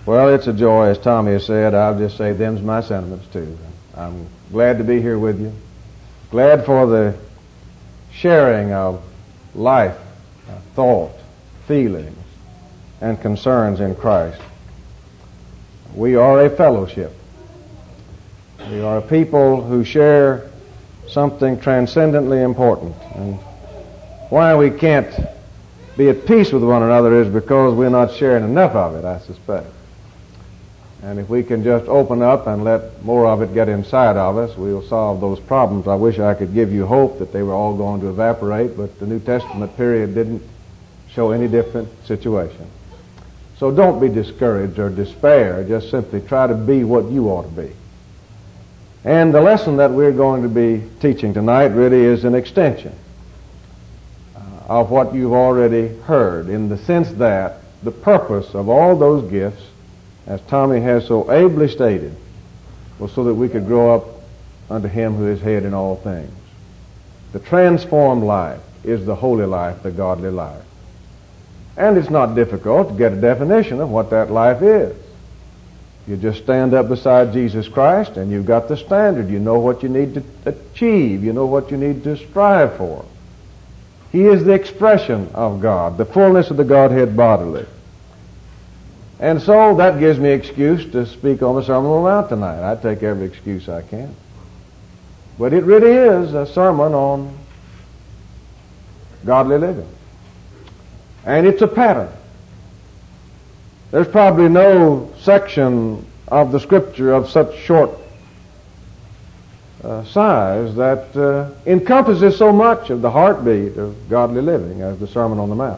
Well, it's a joy, as Tommy has said. I'll just say them's my sentiments too. I'm glad to be here with you. Glad for the sharing of life, thought, feelings, and concerns in Christ. We are a fellowship. We are a people who share something transcendently important. And why we can't be at peace with one another is because we're not sharing enough of it, I suspect. And if we can just open up and let more of it get inside of us, we'll solve those problems. I wish I could give you hope that they were all going to evaporate, but the New Testament period didn't show any different situation. So don't be discouraged or despair. Just simply try to be what you ought to be. And the lesson that we're going to be teaching tonight really is an extension of what you've already heard, in the sense that the purpose of all those gifts, as Tommy has so ably stated, was so that we could grow up unto Him who is head in all things. The transformed life is the holy life, the godly life. And it's not difficult to get a definition of what that life is. You just stand up beside Jesus Christ and you've got the standard. You know what you need to achieve. You know what you need to strive for. He is the expression of God, the fullness of the Godhead bodily. And so that gives me excuse to speak on the Sermon on the Mount tonight. I take every excuse I can. But it really is a sermon on godly living. And it's a pattern. There's probably no section of the Scripture of such short size that encompasses so much of the heartbeat of godly living as the Sermon on the Mount.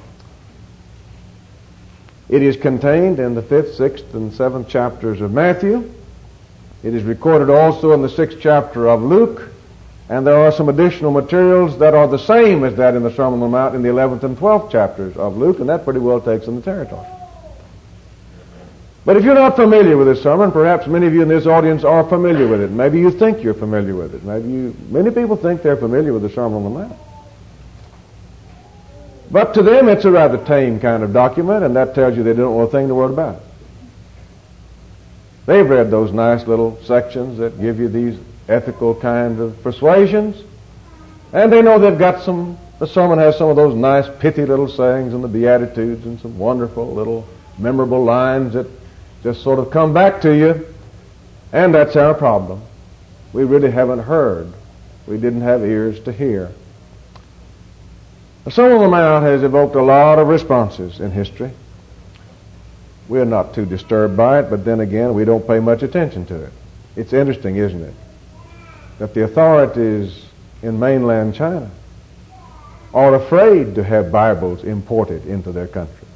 It is contained in the 5th, 6th, and 7th chapters of Matthew. It is recorded also in the 6th chapter of Luke. And there are some additional materials that are the same as that in the Sermon on the Mount in the 11th and 12th chapters of Luke, and that pretty well takes in the territory. But if you're not familiar with this sermon, perhaps many of you in this audience are familiar with it. Maybe you think you're familiar with it. Many people think they're familiar with the Sermon on the Mount. But to them, it's a rather tame kind of document, and that tells you they don't know a thing in the world about it. They've read those nice little sections that give you these ethical kind of persuasions, and they know they've got the sermon has some of those nice pithy little sayings and the Beatitudes and some wonderful little memorable lines that just sort of come back to you, and that's our problem. We really haven't heard. We didn't have ears to hear. The Sermon on the Mount has evoked a lot of responses in history. We're not too disturbed by it, but then again, we don't pay much attention to it. It's interesting, isn't it, that the authorities in mainland China are afraid to have Bibles imported into their country,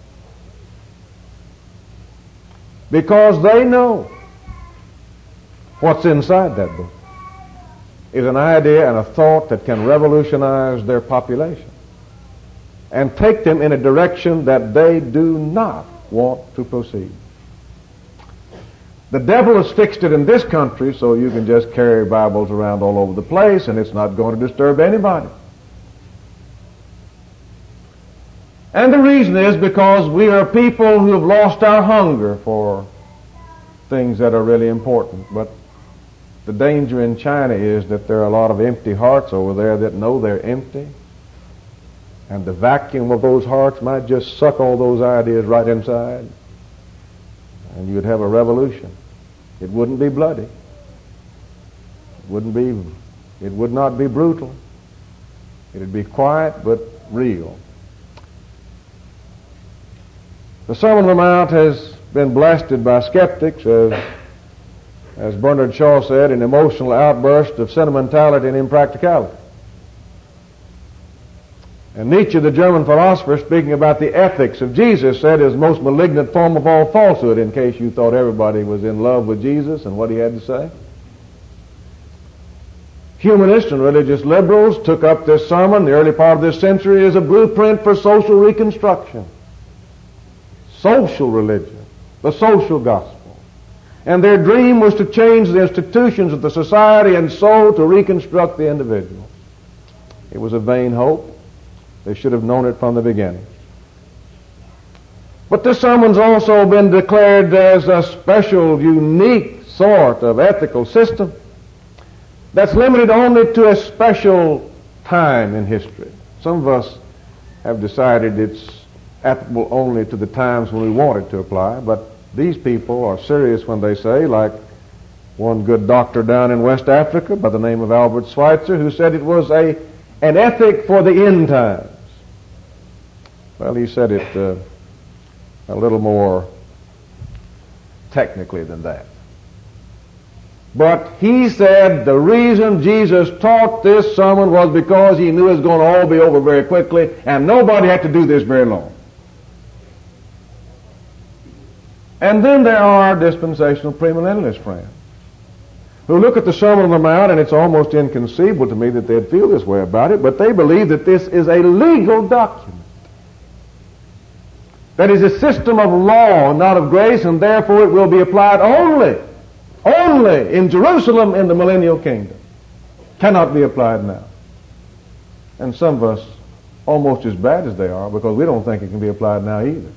because they know what's inside that book is an idea and a thought that can revolutionize their population and take them in a direction that they do not want to proceed. The devil has fixed it in this country so you can just carry Bibles around all over the place and it's not going to disturb anybody. And the reason is because we are people who have lost our hunger for things that are really important. But the danger in China is that there are a lot of empty hearts over there that know they're empty. And the vacuum of those hearts might just suck all those ideas right inside. And you'd have a revolution. It wouldn't be bloody. It would not be brutal. It'd be quiet but real. The Sermon on the Mount has been blasted by skeptics as Bernard Shaw said, an emotional outburst of sentimentality and impracticality. And Nietzsche, the German philosopher, speaking about the ethics of Jesus, said his most malignant form of all falsehood, in case you thought everybody was in love with Jesus and what he had to say. Humanists and religious liberals took up this sermon, the early part of this century, as a blueprint for social reconstruction. Social religion, the social gospel. And their dream was to change the institutions of the society and so to reconstruct the individual. It was a vain hope. They should have known it from the beginning. But this sermon's also been declared as a special, unique sort of ethical system that's limited only to a special time in history. Some of us have decided it's applicable only to the times when we want it to apply, but these people are serious when they say, like one good doctor down in West Africa by the name of Albert Schweitzer, who said it was an ethic for the end times. Well, he said it a little more technically than that. But he said the reason Jesus taught this sermon was because he knew it was going to all be over very quickly, and nobody had to do this very long. And then there are dispensational premillennialist friends who look at the Sermon on the Mount, and it's almost inconceivable to me that they'd feel this way about it, but they believe that this is a legal document. That is a system of law, not of grace, and therefore it will be applied only in Jerusalem in the millennial kingdom. Cannot be applied now. And some of us, almost as bad as they are, because we don't think it can be applied now either.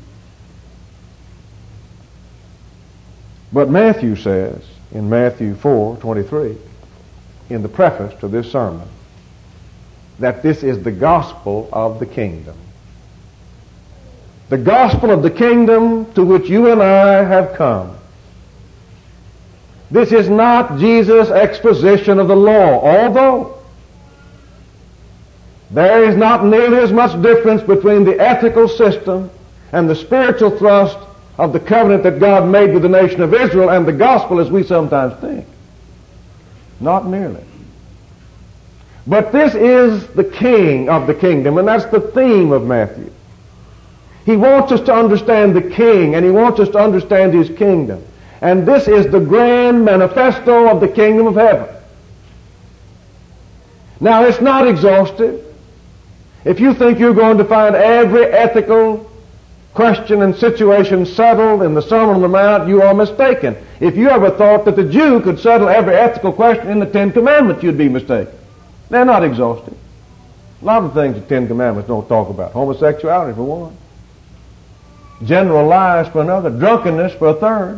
But Matthew says, in Matthew 4:23, in the preface to this sermon, that this is the gospel of the kingdom. The gospel of the kingdom to which you and I have come. This is not Jesus' exposition of the law, although there is not nearly as much difference between the ethical system and the spiritual thrust of the covenant that God made with the nation of Israel and the gospel as we sometimes think. Not nearly. But this is the king of the kingdom, and that's the theme of Matthew. He wants us to understand the king, and he wants us to understand his kingdom. And this is the grand manifesto of the kingdom of heaven. Now, it's not exhaustive. If you think you're going to find every ethical question and situation settled in the Sermon on the Mount, you are mistaken. If you ever thought that the Jew could settle every ethical question in the Ten Commandments, you'd be mistaken. They're not exhaustive. A lot of things the Ten Commandments don't talk about. Homosexuality for one. General lies for another. Drunkenness for a third.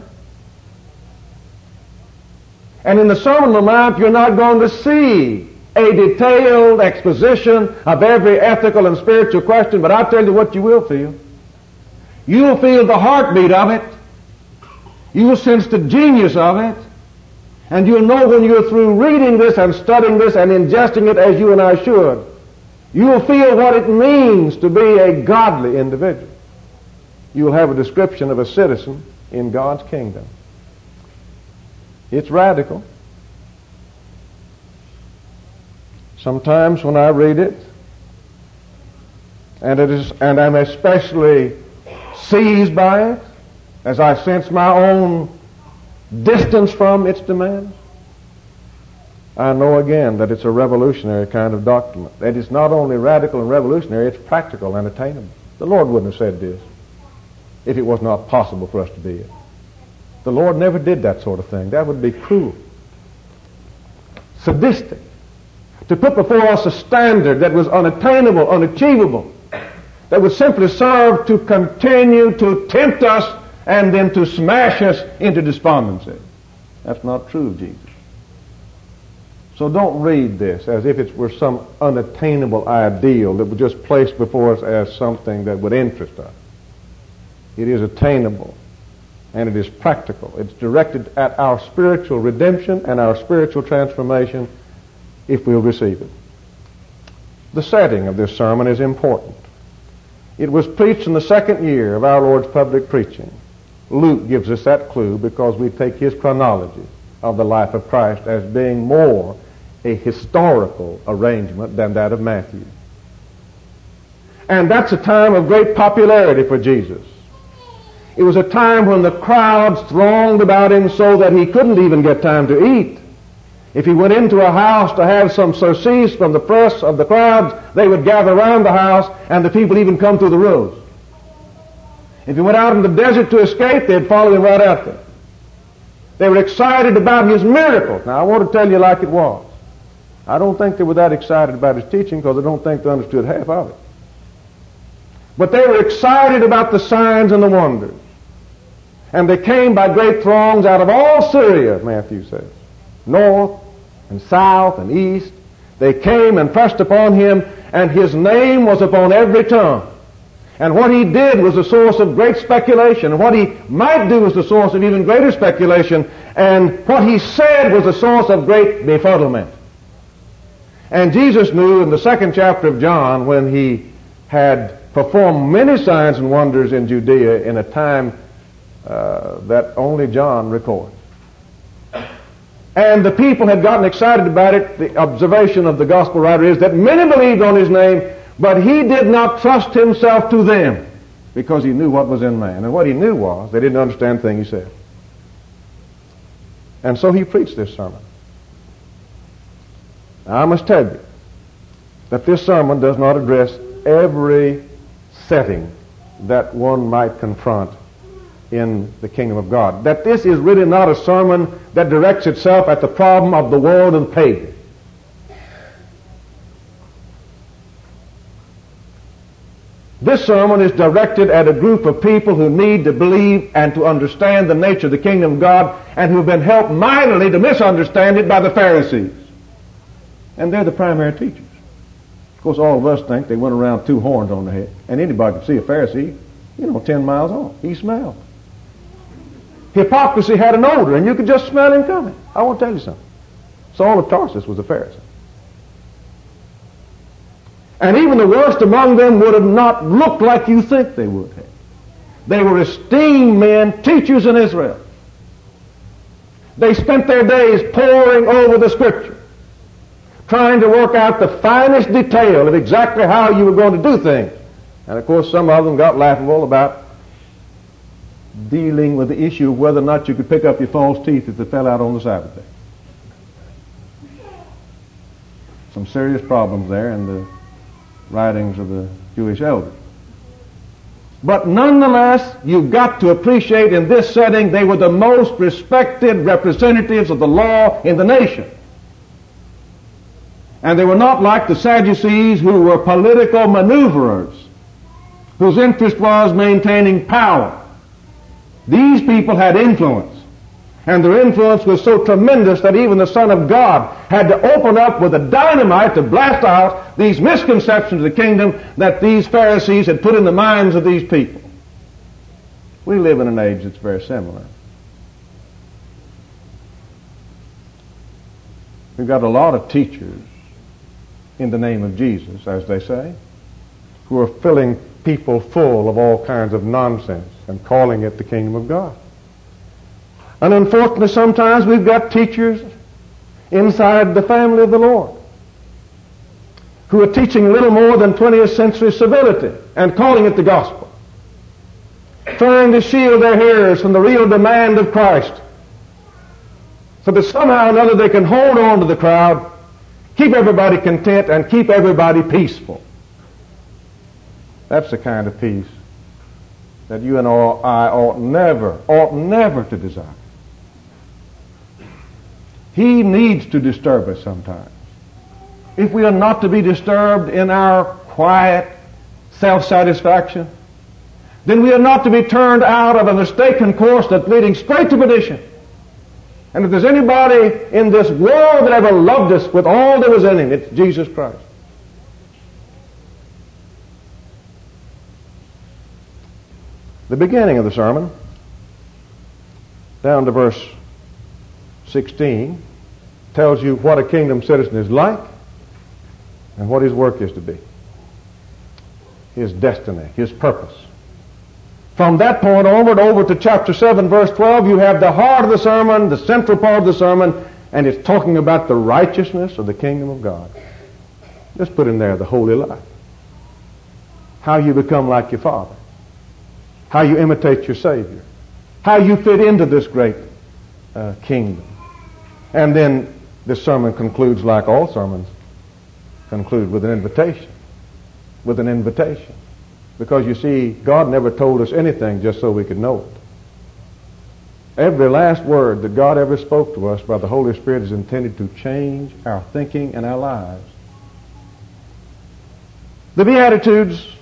And in the Sermon on the Mount, you're not going to see a detailed exposition of every ethical and spiritual question, but I'll tell you what you will feel. You will feel the heartbeat of it. You will sense the genius of it. And you'll know when you're through reading this and studying this and ingesting it as you and I should, you will feel what it means to be a godly individual. You will have a description of a citizen in God's kingdom. It's radical. Sometimes when I read it, and I'm especially seized by it, as I sense my own distance from its demands, I know again that it's a revolutionary kind of document. That it's not only radical and revolutionary, it's practical and attainable. The Lord wouldn't have said this if it was not possible for us to be it. The Lord never did that sort of thing. That would be cruel, sadistic, to put before us a standard that was unattainable, unachievable, that would simply serve to continue to tempt us and then to smash us into despondency. That's not true of Jesus. So don't read this as if it were some unattainable ideal that was just placed before us as something that would interest us. It is attainable, and it is practical. It's directed at our spiritual redemption and our spiritual transformation if we'll receive it. The setting of this sermon is important. It was preached in the second year of our Lord's public preaching. Luke gives us that clue because we take his chronology of the life of Christ as being more a historical arrangement than that of Matthew. And that's a time of great popularity for Jesus. It was a time when the crowds thronged about him so that he couldn't even get time to eat. If he went into a house to have some surcease from the press of the crowds, they would gather around the house and the people even come through the roofs. If he went out in the desert to escape, they'd follow him right out there. They were excited about his miracles. Now, I want to tell you like it was. I don't think they were that excited about his teaching because I don't think they understood half of it. But they were excited about the signs and the wonders. And they came by great throngs out of all Syria, Matthew says, north and south and east. They came and pressed upon him, and his name was upon every tongue. And what he did was a source of great speculation, and what he might do was the source of even greater speculation, and what he said was a source of great befuddlement. And Jesus knew in the 2nd chapter of John, when he had performed many signs and wonders in Judea in a time that only John records. And the people had gotten excited about it. The observation of the gospel writer is that many believed on his name, but he did not trust himself to them because he knew what was in man. And what he knew was they didn't understand the thing he said. And so he preached this sermon. Now, I must tell you that this sermon does not address every setting that one might confront in the kingdom of God. That this is really not a sermon that directs itself at the problem of the world and the pagan. This sermon is directed at a group of people who need to believe and to understand the nature of the kingdom of God, and who have been helped mightily to misunderstand it by the Pharisees. And they're the primary teachers. Of course, all of us think they went around 2 horns on the head, and anybody can see a Pharisee, 10 miles off. He smelled. Hypocrisy had an odor, and you could just smell him coming. I want to tell you something. Saul of Tarsus was a Pharisee. And even the worst among them would have not looked like you think they would have. They were esteemed men, teachers in Israel. They spent their days poring over the Scripture, trying to work out the finest detail of exactly how you were going to do things. And of course, some of them got laughable about dealing with the issue of whether or not you could pick up your false teeth if they fell out on the Sabbath day. Some serious problems there in the writings of the Jewish elders. But nonetheless, you've got to appreciate in this setting they were the most respected representatives of the law in the nation. And they were not like the Sadducees, who were political maneuverers, whose interest was maintaining power. These people had influence. And their influence was so tremendous that even the Son of God had to open up with a dynamite to blast out these misconceptions of the kingdom that these Pharisees had put in the minds of these people. We live in an age that's very similar. We've got a lot of teachers in the name of Jesus, as they say, who are filling people full of all kinds of nonsense and calling it the kingdom of God. And unfortunately, sometimes we've got teachers inside the family of the Lord who are teaching little more than 20th century civility and calling it the gospel, trying to shield their hearers from the real demand of Christ, so that somehow or another they can hold on to the crowd, keep everybody content, and keep everybody peaceful. That's the kind of peace that you and I ought never to desire. He needs to disturb us sometimes. If we are not to be disturbed in our quiet self-satisfaction, then we are not to be turned out of a mistaken course that's leading straight to perdition. And if there's anybody in this world that ever loved us with all there was in him, it's Jesus Christ. The beginning of the sermon, down to verse 16, tells you what a kingdom citizen is like and what his work is to be. His destiny, his purpose. From that point onward, over to chapter 7, verse 12, you have the heart of the sermon, the central part of the sermon, and it's talking about the righteousness of the kingdom of God. Just put in there the holy life. How you become like your Father. How you imitate your Savior. How you fit into this great kingdom. And then this sermon concludes like all sermons conclude, with an invitation. With an invitation. Because you see, God never told us anything just so we could know it. Every last word that God ever spoke to us by the Holy Spirit is intended to change our thinking and our lives. The Beatitudes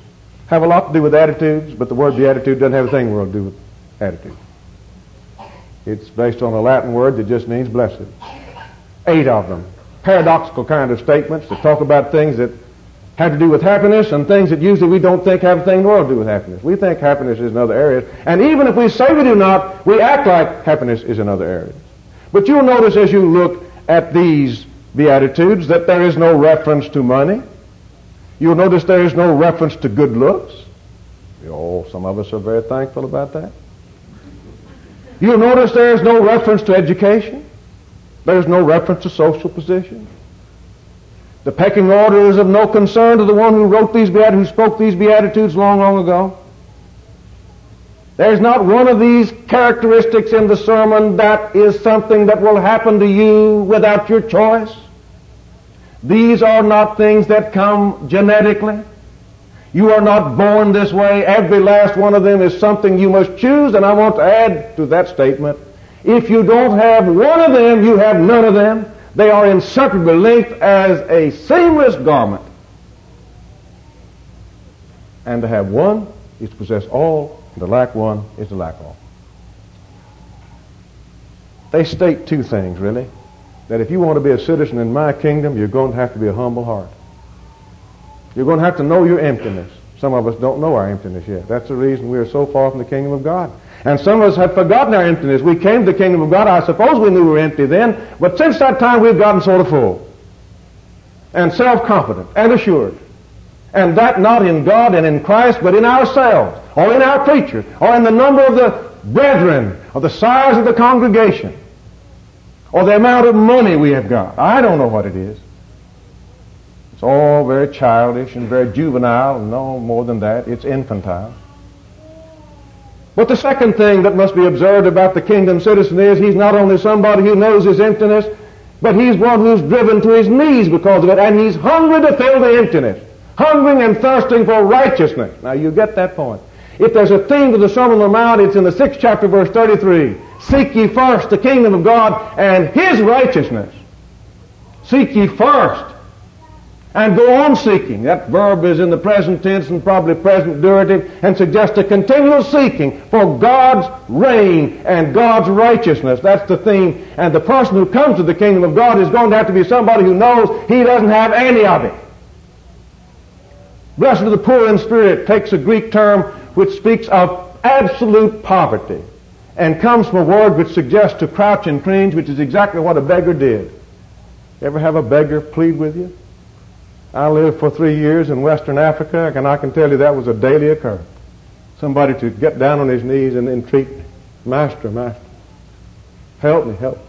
have a lot to do with attitudes, but the word beatitude doesn't have a thing to do with attitude. It's based on a Latin word that just means blessed. 8 of them. Paradoxical kind of statements that talk about things that have to do with happiness and things that usually we don't think have a thing in the world to do with happiness. We think happiness is in other areas. And even if we say we do not, we act like happiness is in other areas. But you'll notice as you look at these Beatitudes that there is no reference to money. You'll notice there is no reference to good looks. Oh, some of us are very thankful about that. You'll notice there is no reference to education. There's no reference to social position. The pecking order is of no concern to the one who wrote these Beatitudes, who spoke these Beatitudes long, long ago. There's not one of these characteristics in the sermon that is something that will happen to you without your choice. These are not things that come genetically. You are not born this way. Every last one of them is something you must choose, and I want to add to that statement, if you don't have one of them, you have none of them. They are inseparably linked as a seamless garment. And to have one is to possess all, and to lack one is to lack all. They state 2 things, really. That if you want to be a citizen in my kingdom, you're going to have to be a humble heart. You're going to have to know your emptiness. Some of us don't know our emptiness yet. That's the reason we are so far from the kingdom of God. And some of us have forgotten our emptiness. We came to the kingdom of God. I suppose we knew we were empty then, but since that time we've gotten sort of full and self-confident and assured. And that not in God and in Christ, but in ourselves, or in our preacher, or in the number of the brethren, or the size of the congregation, or the amount of money we have got. I don't know what it is. It's all very childish and very juvenile, and no more than that, it's infantile. But the second thing that must be observed about the kingdom citizen is he's not only somebody who knows his emptiness, but he's one who's driven to his knees because of it, and he's hungry to fill the emptiness, hungering and thirsting for righteousness. Now you get that point. If there's a theme to the Sermon on the Mount, it's in the 6th chapter, verse 33. Seek ye first the kingdom of God and His righteousness. Seek ye first. And go on seeking. That verb is in the present tense and probably present durative and suggests a continual seeking for God's reign and God's righteousness. That's the theme. And the person who comes to the kingdom of God is going to have to be somebody who knows he doesn't have any of it. Blessed are the poor in spirit takes a Greek term which speaks of absolute poverty and comes from a word which suggests to crouch and cringe, which is exactly what a beggar did. Ever have a beggar plead with you? I lived for 3 years in Western Africa, and I can tell you that was a daily occurrence. Somebody to get down on his knees and entreat, Master, Master, help me, help me.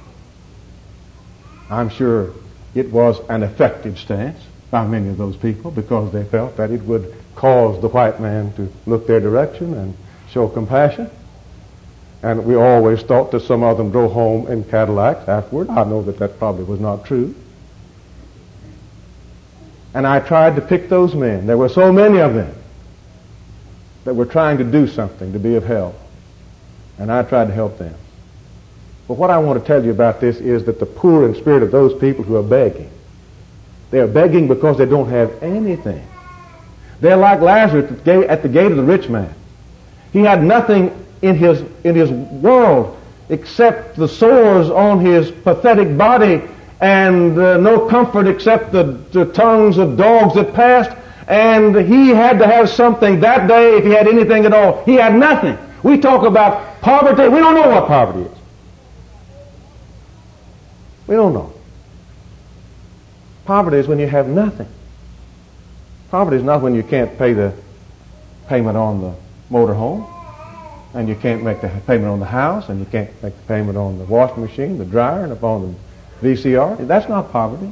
I'm sure it was an effective stance by many of those people because they felt that it would cause the white man to look their direction and show compassion. And we always thought that some of them drove home in Cadillacs afterward. I know that that probably was not true. And I tried to pick those men. There were so many of them that were trying to do something to be of help. And I tried to help them. But what I want to tell you about this is that the poor in spirit of those people who are begging, they are begging because they don't have anything. They're like Lazarus at the gate of the rich man. He had nothing in his world except the sores on his pathetic body and no comfort except the tongues of dogs that passed, and he had to have something that day if he had anything at all. He had nothing. We talk about poverty. We don't know what poverty is. We don't know. Poverty is when you have nothing. Poverty is not when you can't pay the payment on the motor home, and you can't make the payment on the house, and you can't make the payment on the washing machine, the dryer, and upon the VCR. That's not poverty.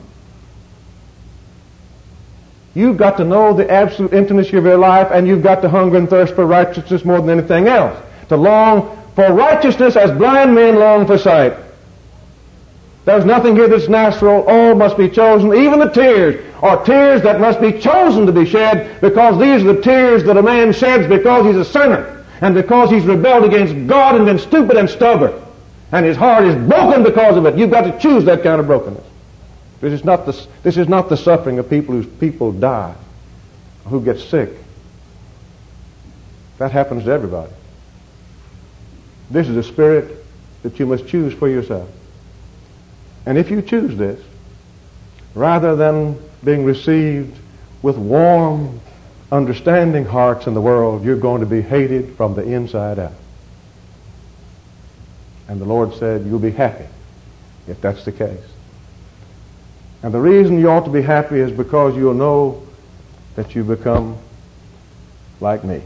You've got to know the absolute emptiness of your life, and you've got to hunger and thirst for righteousness more than anything else. To long for righteousness as blind men long for sight. There's nothing here that's natural. All must be chosen. Even the tears are tears that must be chosen to be shed, because these are the tears that a man sheds because he's a sinner and because he's rebelled against God and been stupid and stubborn. And his heart is broken because of it. You've got to choose that kind of brokenness. This is not the suffering of people whose people die, who get sick, That happens to everybody. This is a spirit that you must choose for yourself. And if you choose this, rather than being received with warm, understanding hearts in the world, you're going to be hated from the inside out. And the Lord said, you'll be happy if that's the case. And the reason you ought to be happy is because you'll know that you become like me.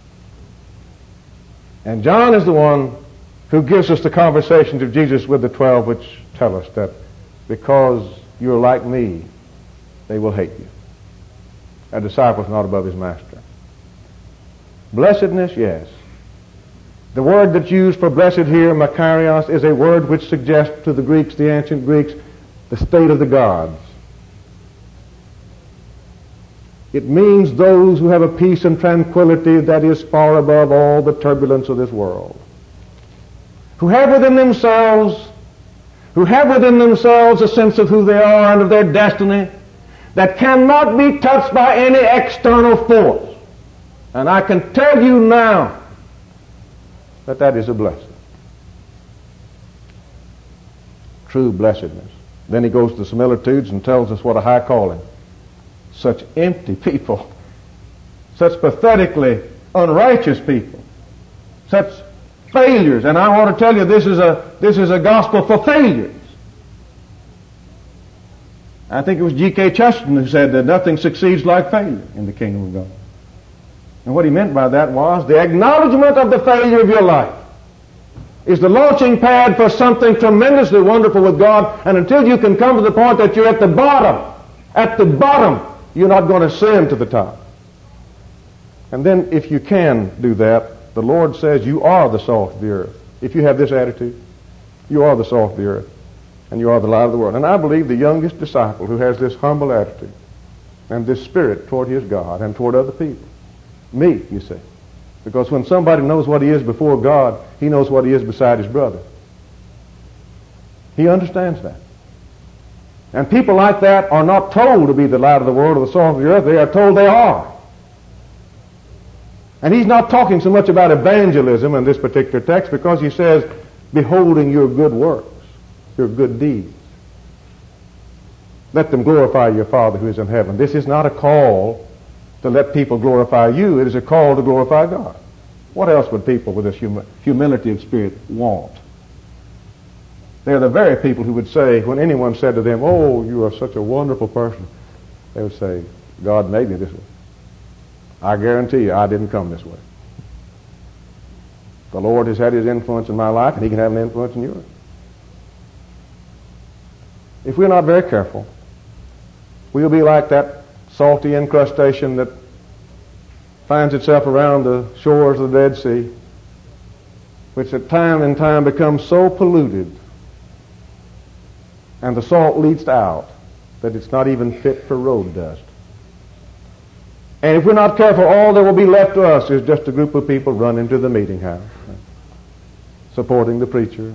And John is the one who gives us the conversations of Jesus with the 12, which tell us that because you're like me, they will hate you. A disciple is not above his master. Blessedness, yes. The word that's used for blessed here, makarios, is a word which suggests to the Greeks, the ancient Greeks, the state of the gods. It means those who have a peace and tranquility that is far above all the turbulence of this world. Who have within themselves a sense of who they are and of their destiny that cannot be touched by any external force. And I can tell you now that that is a blessing. True blessedness. Then he goes to the similitudes and tells us what a high calling. Such empty people, such pathetically unrighteous people, such failures. And I want to tell you, this is a gospel for failures. I think it was G.K. Chesterton who said that nothing succeeds like failure in the kingdom of God. And what he meant by that was the acknowledgement of the failure of your life is the launching pad for something tremendously wonderful with God. And until you can come to the point that you're at the bottom, you're not going to ascend to the top. And then if you can do that, the Lord says you are the salt of the earth. If you have this attitude, you are the salt of the earth, and you are the light of the world. And I believe the youngest disciple who has this humble attitude and this spirit toward his God and toward other people, me, you see. Because when somebody knows what he is before God, he knows what he is beside his brother. He understands that. And people like that are not told to be the light of the world or the salt of the earth. They are told they are. And he's not talking so much about evangelism in this particular text because he says, beholding your good works, your good deeds. Let them glorify your Father who is in heaven. This is not a call to let people glorify you. It is a call to glorify God. What else would people with this humility of spirit want? They're the very people who would say, when anyone said to them, oh, you are such a wonderful person, they would say, God made me this way. I guarantee you, I didn't come this way. The Lord has had his influence in my life, and he can have an influence in yours. If we're not very careful, we'll be like that salty incrustation that finds itself around the shores of the Dead Sea, which at time and time becomes so polluted and the salt leaks out that it's not even fit for road dust. And if we're not careful, all there will be left to us is just a group of people running to the meeting house, supporting the preacher,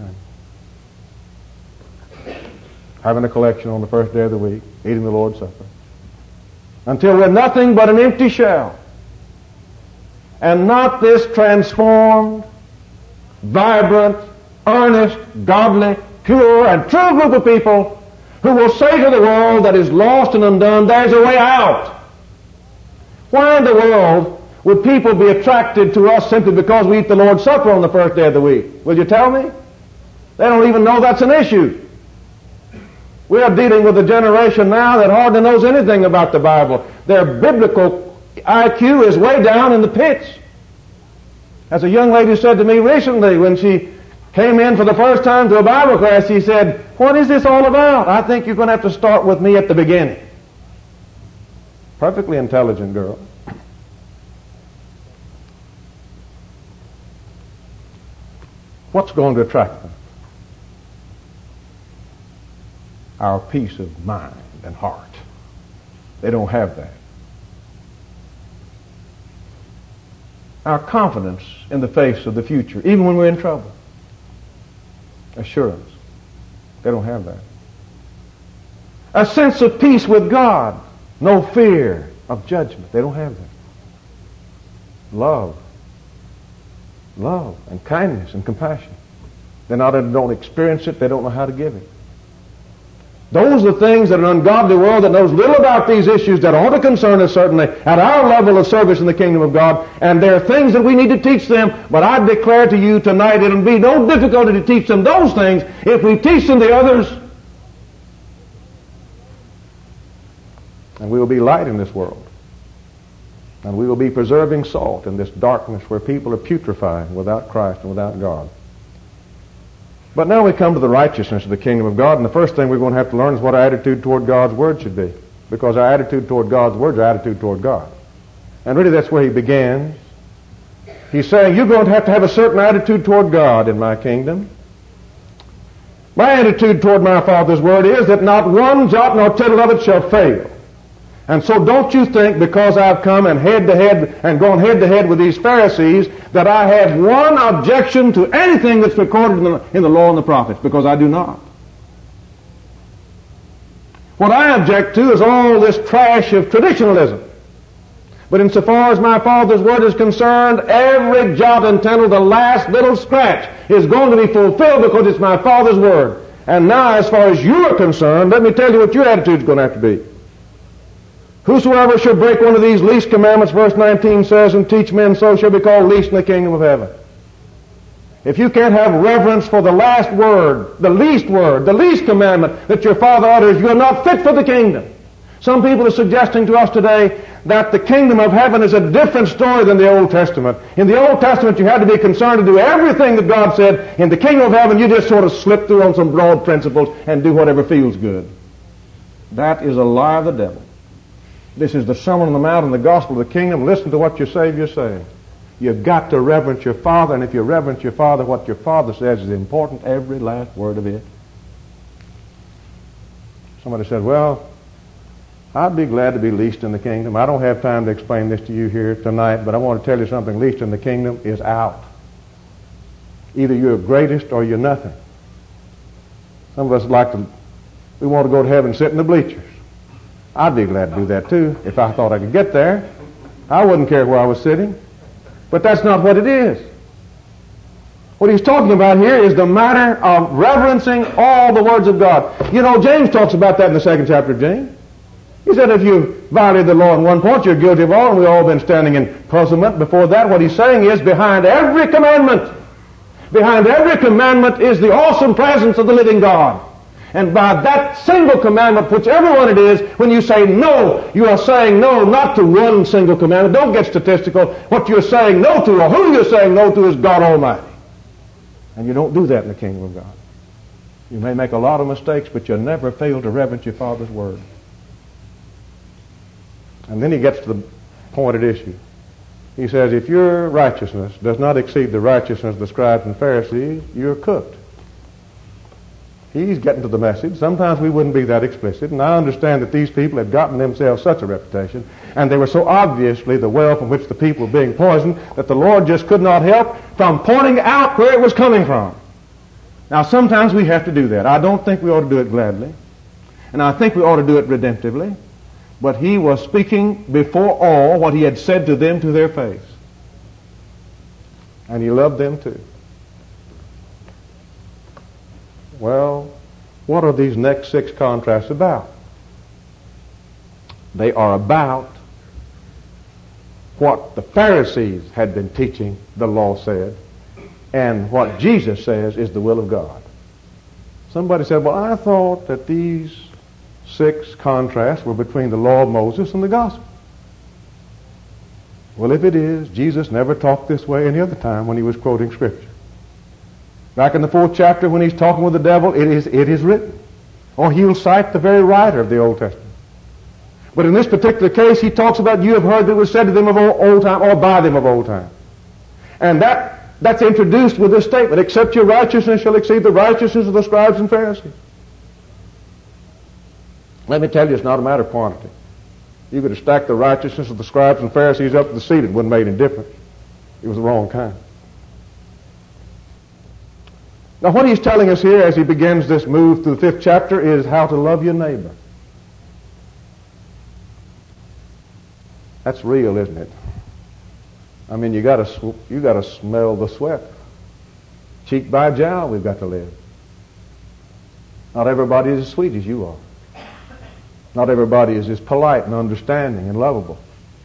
and having a collection on the first day of the week, eating the Lord's Supper, until we're nothing but an empty shell, and not this transformed, vibrant, earnest, godly, pure, and true group of people who will say to the world that is lost and undone, there's a way out. Why in the world would people be attracted to us simply because we eat the Lord's Supper on the first day of the week? Will you tell me? They don't even know that's an issue. We are dealing with a generation now that hardly knows anything about the Bible. Their biblical IQ is way down in the pits. As a young lady said to me recently when she came in for the first time to a Bible class, she said, what is this all about? I think you're going to have to start with me at the beginning. Perfectly intelligent girl. What's going to attract them? Our peace of mind and heart. They don't have that. Our confidence in the face of the future, even when we're in trouble. Assurance. They don't have that. A sense of peace with God. No fear of judgment. They don't have that. Love. love and kindness and compassion. They not only don't experience it, they don't know how to give it. Those are the things that an ungodly world that knows little about these issues that ought to concern us certainly at our level of service in the kingdom of God. And there are things that we need to teach them. But I declare to you tonight, it'll be no difficulty to teach them those things if we teach them the others. And we will be light in this world. And we will be preserving salt in this darkness where people are putrefying without Christ and without God. But now we come to the righteousness of the kingdom of God, and the first thing we're going to have to learn is what our attitude toward God's Word should be. Because our attitude toward God's Word is our attitude toward God. And really that's where he begins. He's saying, you're going to have a certain attitude toward God in my kingdom. My attitude toward my Father's Word is that not one jot nor tittle of it shall fail. And so don't you think because I've come and gone head to head with these Pharisees that I have one objection to anything that's recorded in the law and the prophets, because I do not. What I object to is all this trash of traditionalism. But insofar as my Father's Word is concerned, every jot and tittle, the last little scratch, is going to be fulfilled because it's my Father's Word. And now, as far as you are concerned, let me tell you what your attitude is going to have to be. Whosoever shall break one of these least commandments, verse 19 says, and teach men so shall be called least in the kingdom of heaven. If you can't have reverence for the last word, the least commandment that your Father utters, you are not fit for the kingdom. Some people are suggesting to us today that the kingdom of heaven is a different story than the Old Testament. In the Old Testament, you had to be concerned to do everything that God said. In the kingdom of heaven, you just sort of slip through on some broad principles and do whatever feels good. That is a lie of the devil. This is the Sermon on the Mount and the gospel of the kingdom. Listen to what your Savior says. You've got to reverence your Father, and if you reverence your Father, what your Father says is important, every last word of it. Somebody said, well, I'd be glad to be least in the kingdom. I don't have time to explain this to you here tonight, but I want to tell you something. Least in the kingdom is out. Either you're greatest or you're nothing. Some of us we want to go to heaven and sit in the bleachers. I'd be glad to do that too if I thought I could get there. I wouldn't care where I was sitting. But that's not what it is. What he's talking about here is the matter of reverencing all the words of God. You know, James talks about that in the 2nd chapter of James. He said if you violate the law in one point, you're guilty of all, and we've all been standing in puzzlement before that. What he's saying is behind every commandment is the awesome presence of the living God. And by that single commandment, whichever one it is, when you say no, you are saying no not to one single commandment. Don't get statistical. What you're saying no to, or who you're saying no to, is God Almighty. And you don't do that in the kingdom of God. You may make a lot of mistakes, but you'll never fail to reverence your Father's Word. And then he gets to the point at issue. He says, if your righteousness does not exceed the righteousness of the scribes and Pharisees, you're cooked. He's getting to the message. Sometimes we wouldn't be that explicit, and I understand that these people had gotten themselves such a reputation, and they were so obviously the well from which the people were being poisoned, that the Lord just could not help from pointing out where it was coming from. Now, sometimes we have to do that. I don't think we ought to do it gladly, and I think we ought to do it redemptively, but he was speaking before all what he had said to them to their face. And he loved them too. Well, what are these next 6 contrasts about? They are about what the Pharisees had been teaching, the law said, and what Jesus says is the will of God. Somebody said, well, I thought that these 6 contrasts were between the law of Moses and the gospel. Well, if it is, Jesus never talked this way any other time when he was quoting Scripture. Back in the 4th chapter when he's talking with the devil, it is written. Or he'll cite the very writer of the Old Testament. But in this particular case, he talks about you have heard that it was said to them of old time, or by them of old time. And that's introduced with this statement, except your righteousness shall exceed the righteousness of the scribes and Pharisees. Let me tell you, it's not a matter of quantity. You could have stacked the righteousness of the scribes and Pharisees up to the seat, it wouldn't have made any difference. It was the wrong kind. Now, what he's telling us here as he begins this move through the 5th chapter is how to love your neighbor. That's real, isn't it? I mean, you got to smell the sweat. Cheek by jowl, we've got to live. Not everybody is as sweet as you are. Not everybody is as polite and understanding and lovable.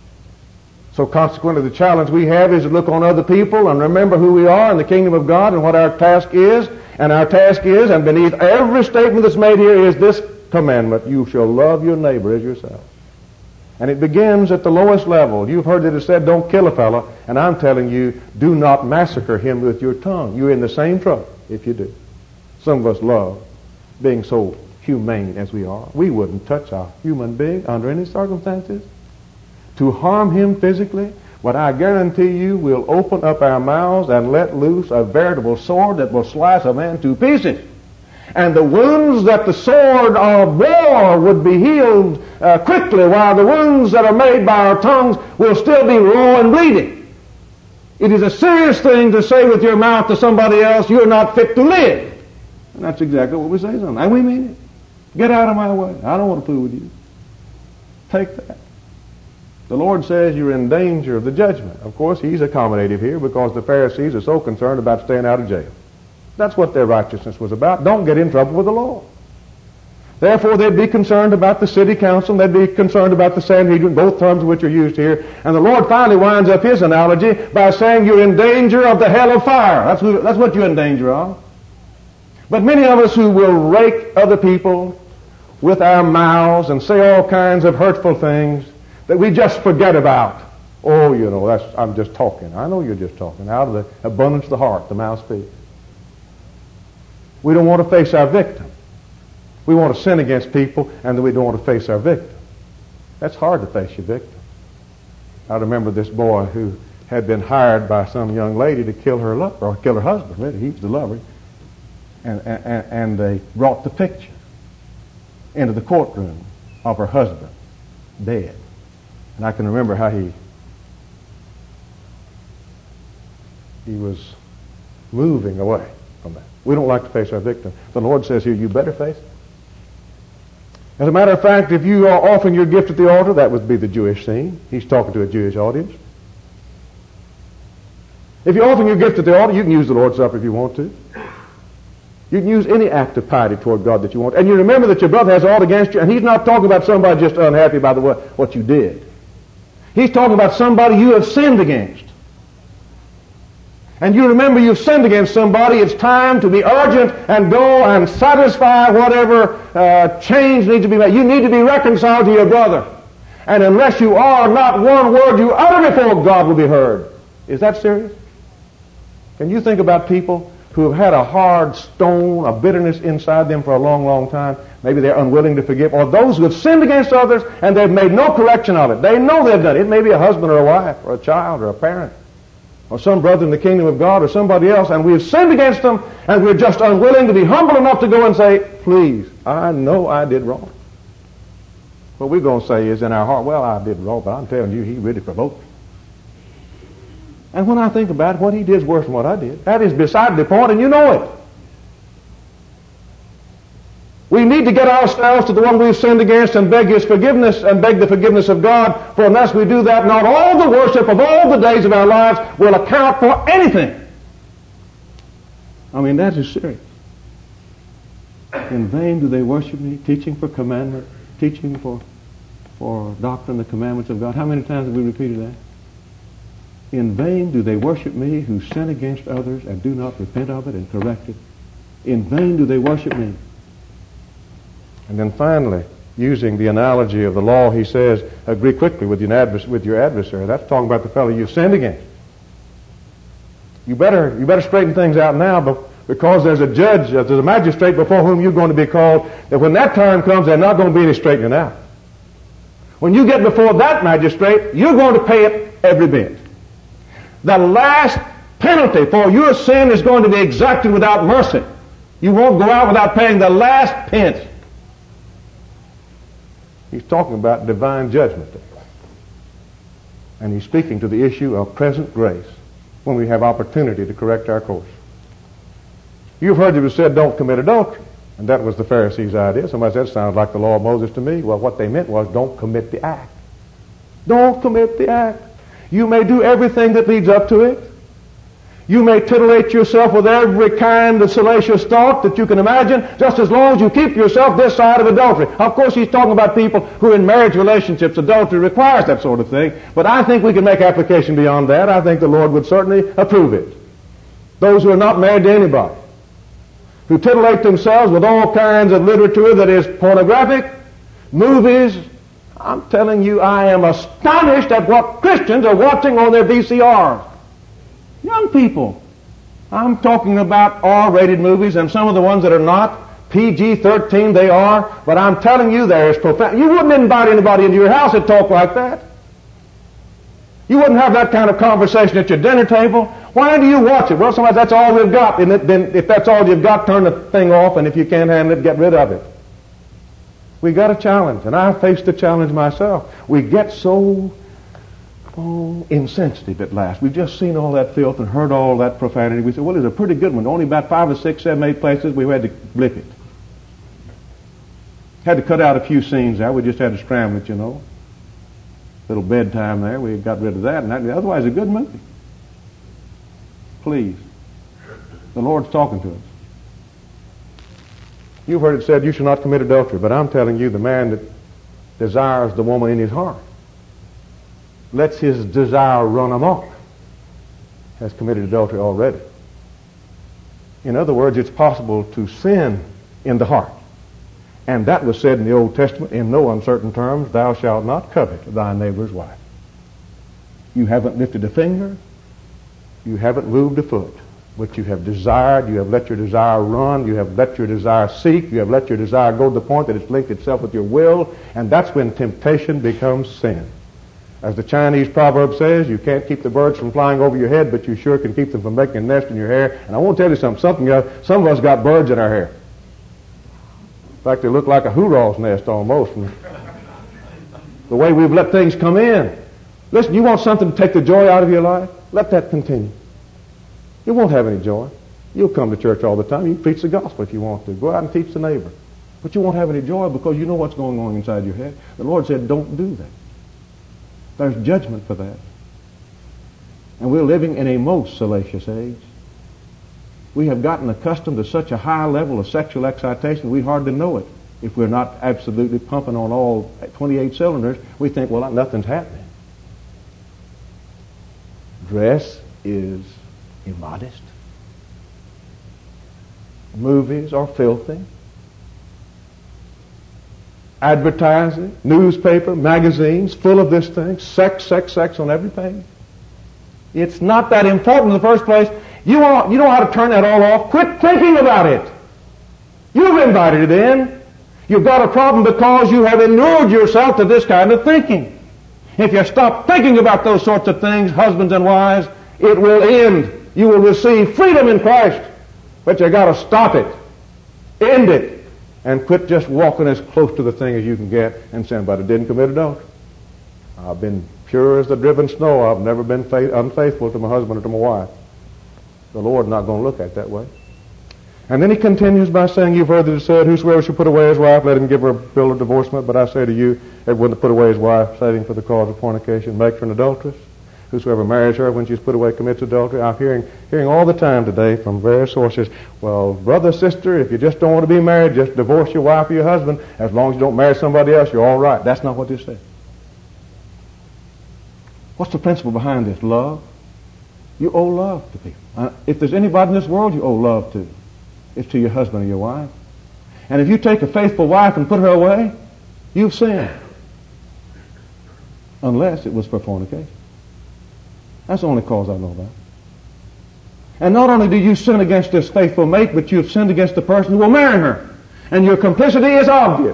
So consequently, the challenge we have is to look on other people and remember who we are in the kingdom of God and what our task is. And our task is, and beneath every statement that's made here, is this commandment: you shall love your neighbor as yourself. And it begins at the lowest level. You've heard that it said, don't kill a fellow. And I'm telling you, do not massacre him with your tongue. You're in the same trouble if you do. Some of us love being so humane as we are. We wouldn't touch a human being under any circumstances. To harm him physically, but I guarantee you we'll open up our mouths and let loose a veritable sword that will slice a man to pieces. And the wounds that the sword of war would be healed quickly, while the wounds that are made by our tongues will still be raw and bleeding. It is a serious thing to say with your mouth to somebody else, you're not fit to live. And that's exactly what we say sometimes. And we mean it. Get out of my way. I don't want to fool with you. Take that. The Lord says you're in danger of the judgment. Of course, He's accommodative here because the Pharisees are so concerned about staying out of jail. That's what their righteousness was about. Don't get in trouble with the law. Therefore, they'd be concerned about the city council. They'd be concerned about the Sanhedrin, both terms of which are used here. And the Lord finally winds up His analogy by saying you're in danger of the hell of fire. That's what you're in danger of. But many of us who will rake other people with our mouths and say all kinds of hurtful things that we just forget about. Oh, you know, I'm just talking. I know you're just talking. Out of the abundance of the heart, the mouth speaks. We don't want to face our victim. We want to sin against people, and then we don't want to face our victim. That's hard to face your victim. I remember this boy who had been hired by some young lady to kill her lover, or kill her husband. Really, he was the lover. And they brought the picture into the courtroom of her husband, dead. And I can remember how he was moving away from that. We don't like to face our victim. The Lord says here, you better face it. As a matter of fact, if you are offering your gift at the altar, that would be the Jewish scene. He's talking to a Jewish audience. If you're offering your gift at the altar, you can use the Lord's Supper if you want to. You can use any act of piety toward God that you want. And you remember that your brother has aught against you, and he's not talking about somebody just unhappy about what you did. He's talking about somebody you have sinned against. And you remember you've sinned against somebody, it's time to be urgent and go and satisfy whatever change needs to be made. You need to be reconciled to your brother. And unless you are, not one word you utter before God will be heard. Is that serious? Can you think about people who have had a hard stone of bitterness inside them for a long, long time? Maybe they're unwilling to forgive. Or those who have sinned against others and they've made no correction of it. They know they've done it. It may be a husband or a wife or a child or a parent or some brother in the kingdom of God or somebody else, and we have sinned against them, and we're just unwilling to be humble enough to go and say, please, I know I did wrong. What we're going to say is in our heart, well, I did wrong, but I'm telling you, he really provoked me. And when I think about it, what he did is worse than what I did. That is beside the point, and you know it. We need to get ourselves to the one we've sinned against and beg his forgiveness and beg the forgiveness of God. For unless we do that, not all the worship of all the days of our lives will account for anything. I mean, that is serious. In vain do they worship me, teaching for commandment, teaching for doctrine, the commandments of God. How many times have we repeated that? In vain do they worship me who sin against others and do not repent of it and correct it. In vain do they worship me. And then finally, using the analogy of the law, he says, agree quickly with your adversary. That's talking about the fellow you've sinned against. You better straighten things out now, because there's a judge, there's a magistrate before whom you're going to be called, that when that time comes, there's not going to be any straightening out. When you get before that magistrate, you're going to pay it every bit. The last penalty for your sin is going to be exacted without mercy. You won't go out without paying the last pence. He's talking about divine judgment there. And he's speaking to the issue of present grace when we have opportunity to correct our course. You've heard it was said, don't commit adultery. And that was the Pharisees' idea. Somebody said, sounds like the law of Moses to me. Well, what they meant was, don't commit the act. Don't commit the act. You may do everything that leads up to it. You may titillate yourself with every kind of salacious thought that you can imagine, just as long as you keep yourself this side of adultery. Of course, he's talking about people who are in marriage relationships. Adultery requires that sort of thing. But I think we can make application beyond that. I think the Lord would certainly approve it. Those who are not married to anybody, who titillate themselves with all kinds of literature that is pornographic, movies. I'm telling you, I am astonished at what Christians are watching on their VCRs. Young people. I'm talking about R-rated movies, and some of the ones that are not, PG-13 they are, but I'm telling you there is profound. You wouldn't invite anybody into your house that talk like that. You wouldn't have that kind of conversation at your dinner table. Why do you watch it? Well, sometimes that's all we've got. And then if that's all you've got, turn the thing off, and if you can't handle it, get rid of it. We got a challenge, and I faced the challenge myself. We get so insensitive at last. We've just seen all that filth and heard all that profanity. We said, well, it's a pretty good one. Only about 5 or 6, 7, 8 places we had to blip it. Had to cut out a few scenes there. We just had to scramble it, you know. Little bedtime there. We got rid of that. And otherwise, a good movie. Please. The Lord's talking to us. You've heard it said, you shall not commit adultery. But I'm telling you, the man that desires the woman in his heart, lets his desire run amok, has committed adultery already. In other words, it's possible to sin in the heart. And that was said in the Old Testament in no uncertain terms, thou shalt not covet thy neighbor's wife. You haven't lifted a finger, you haven't moved a foot, but you have desired, you have let your desire run, you have let your desire seek, you have let your desire go to the point that it's linked itself with your will, and that's when temptation becomes sin. As the Chinese proverb says, you can't keep the birds from flying over your head, but you sure can keep them from making a nest in your hair. And I want to tell you something else. Some of us got birds in our hair. In fact, they look like a hoorah's nest almost. The way we've let things come in. Listen, you want something to take the joy out of your life? Let that continue. You won't have any joy. You'll come to church all the time. You can preach the gospel if you want to. Go out and teach the neighbor. But you won't have any joy because you know what's going on inside your head. The Lord said, don't do that. There's judgment for that. And we're living in a most salacious age. We have gotten accustomed to such a high level of sexual excitation we hardly know it. If we're not absolutely pumping on all 28 cylinders, we think, well, nothing's happening. Dress is immodest. Movies are filthy. Advertising, newspaper, magazines, full of this thing. Sex, sex, sex on every page. It's not that important in the first place. You know how to turn that all off. Quit thinking about it. You've invited it in. You've got a problem because you have inured yourself to this kind of thinking. If you stop thinking about those sorts of things, husbands and wives, it will end. You will receive freedom in Christ. But you got to stop it. End it. And quit just walking as close to the thing as you can get and saying, but I didn't commit adultery. I've been pure as the driven snow. I've never been unfaithful to my husband or to my wife. The Lord's not going to look at it that way. And then he continues by saying, you've heard that it said, whosoever shall put away his wife, let him give her a bill of divorcement. But I say to you, everyone that put away his wife, saving for the cause of fornication, makes her an adulteress. Whosoever marries her when she's put away commits adultery. I'm hearing all the time today from various sources, well, brother, sister, if you just don't want to be married, just divorce your wife or your husband. As long as you don't marry somebody else, you're all right. That's not what this says. What's the principle behind this? Love. You owe love to people. If there's anybody in this world you owe love to, it's to your husband or your wife. And if you take a faithful wife and put her away, you've sinned. Unless it was for fornication. That's the only cause I know about. And not only do you sin against this faithful mate, but you've sinned against the person who will marry her. And your complicity is obvious.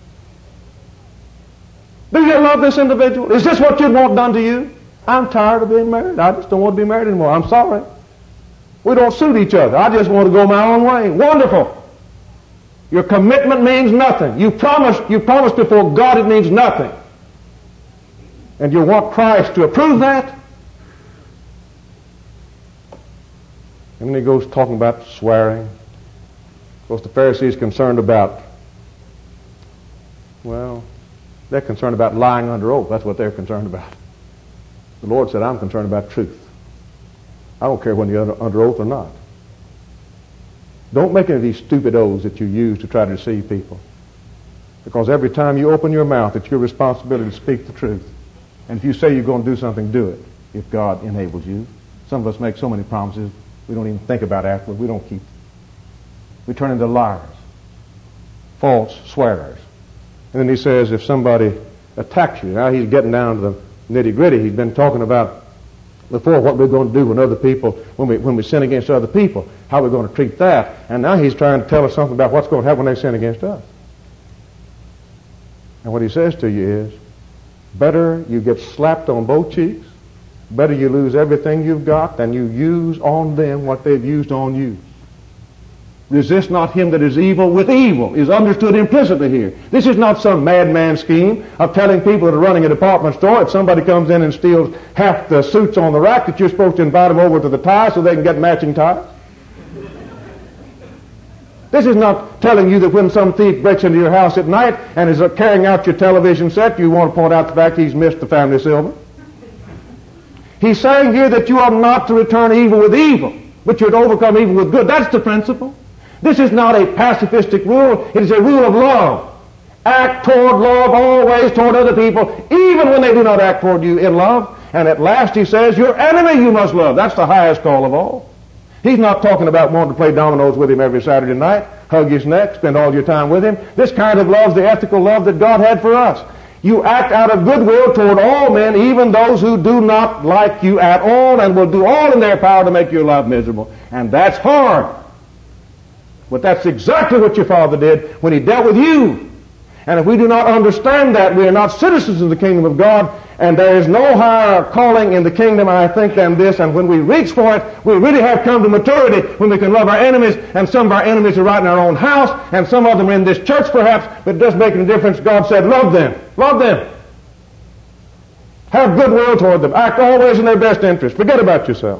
Do you love this individual? Is this what you'd want done to you? I'm tired of being married. I just don't want to be married anymore. I'm sorry. We don't suit each other. I just want to go my own way. Wonderful. Your commitment means nothing. You promised before God it means nothing. And you want Christ to approve that? And then he goes talking about swearing. Of course, the Pharisees concerned about, well, they're concerned about lying under oath. That's what they're concerned about. The Lord said, I'm concerned about truth. I don't care whether you're under oath or not. Don't make any of these stupid oaths that you use to try to deceive people. Because every time you open your mouth, it's your responsibility to speak the truth. And if you say you're going to do something, do it, if God enables you. Some of us make so many promises, we don't even think about it afterward. We don't keep them. We turn into liars, false swearers. And then he says, if somebody attacks you, now he's getting down to the nitty-gritty. He's been talking about before what we're going to do when other people, when we sin against other people, how we're going to treat that. And now he's trying to tell us something about what's going to happen when they sin against us. And what he says to you is, better you get slapped on both cheeks, better you lose everything you've got than you use on them what they've used on you. Resist not him that is evil with evil is understood implicitly here. This is not some madman scheme of telling people that are running a department store, if somebody comes in and steals half the suits on the rack, that you're supposed to invite them over to the tie so they can get matching ties. This is not telling you that when some thief breaks into your house at night and is carrying out your television set, you want to point out the fact he's missed the family silver. He's saying here that you are not to return evil with evil, but you're to overcome evil with good. That's the principle. This is not a pacifistic rule. It is a rule of love. Act toward love always toward other people, even when they do not act toward you in love. And at last he says, your enemy you must love. That's the highest call of all. He's not talking about wanting to play dominoes with him every Saturday night, hug his neck, spend all your time with him. This kind of love is the ethical love that God had for us. You act out of goodwill toward all men, even those who do not like you at all, and will do all in their power to make your life miserable. And that's hard. But that's exactly what your Father did when He dealt with you. And if we do not understand that, we are not citizens of the kingdom of God, and there is no higher calling in the kingdom, I think, than this. And when we reach for it, we really have come to maturity when we can love our enemies, and some of our enemies are right in our own house, and some of them are in this church perhaps, but it doesn't make any difference. God said, love them. Love them. Have goodwill toward them. Act always in their best interest. Forget about yourself.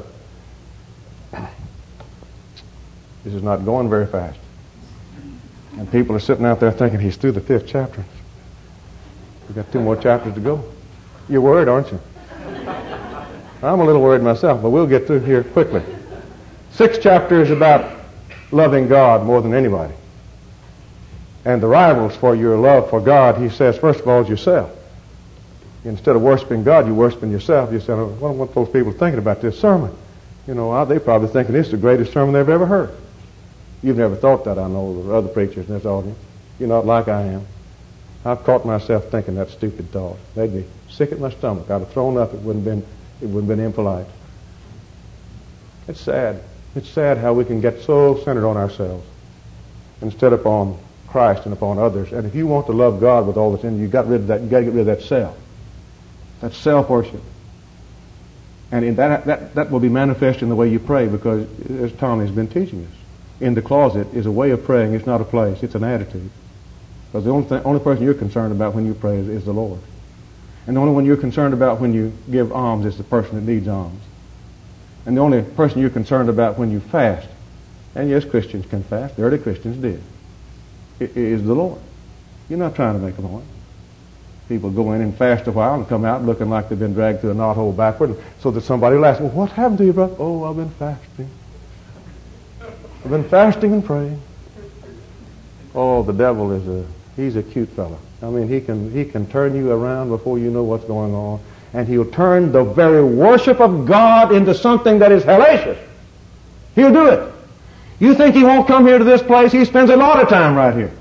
This is not going very fast. And people are sitting out there thinking, he's through the 5th chapter. We've got 2 more chapters to go. You're worried, aren't you? I'm a little worried myself, but we'll get through here quickly. 6th chapter is about loving God more than anybody. And the rivals for your love for God, he says, first of all, is yourself. Instead of worshiping God, you're worshiping yourself. You say, oh, what those people thinking about this sermon? You know, they probably thinking this is the greatest sermon they've ever heard. You've never thought that, I know. There are other preachers in this audience. You're not like I am. I've caught myself thinking that stupid thought. Made me sick at my stomach. I'd have thrown up. It wouldn't have been impolite. It's sad. It's sad how we can get so centered on ourselves instead upon Christ and upon others. And if you want to love God with all that's in you, you've got rid of that. You've got to get rid of that self. That self-worship. And in that will be manifest in the way you pray, because, as Tommy's been teaching us, in the closet is a way of praying. It's not a place. It's an attitude. Because the only person you're concerned about when you pray is the Lord. And the only one you're concerned about when you give alms is the person that needs alms. And the only person you're concerned about when you fast, and yes, Christians can fast, the early Christians did, is the Lord. You're not trying to make a point. People go in and fast a while and come out looking like they've been dragged through a knothole backward, so that somebody will ask, well, what happened to you, brother? Oh, I've been fasting. I've been fasting and praying. Oh, the devil he's a cute fellow. I mean, he can turn you around before you know what's going on, and he'll turn the very worship of God into something that is hellacious. He'll do it. You think he won't come here to this place? He spends a lot of time right here.